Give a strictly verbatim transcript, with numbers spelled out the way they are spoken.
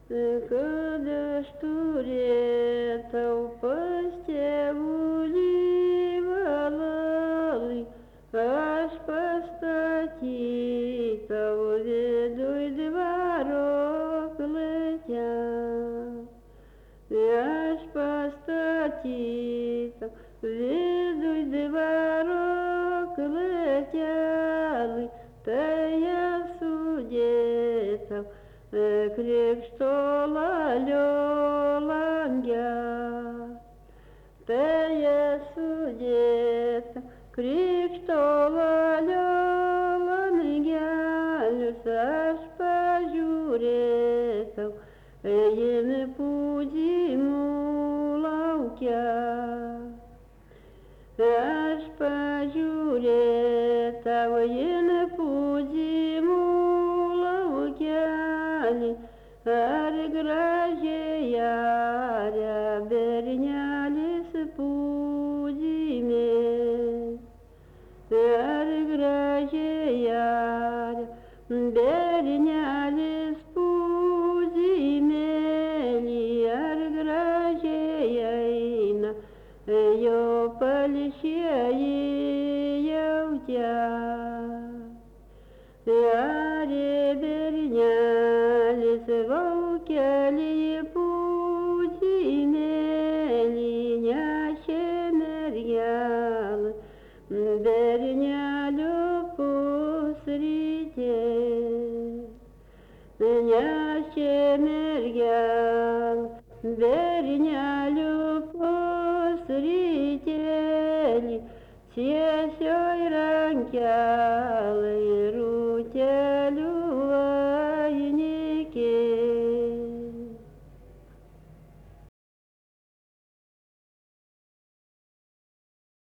Kad aš turėtau pas tėvulį valalį, aš pastatytau viduj dvaro klėtelį. Aš pastatytau viduj dvaro klėtelį, tai esu dėtau krikšto lalio lange. Tai esu dėtau krikšto lalio langelius, aš pažiūrėtau ėjimi pūdymų lauke. Aš pažiūrėtau ėjimi pūdymų laukelį, ar gražiai aria bernelis pūdymė. Ar gražiai aria bernelis pūdymėlį, ar gražiai eina jo palšieji jautia. Arė bernelis laukelį pūdymėlį, nešė mergelę bernelio pusrytė. Nešė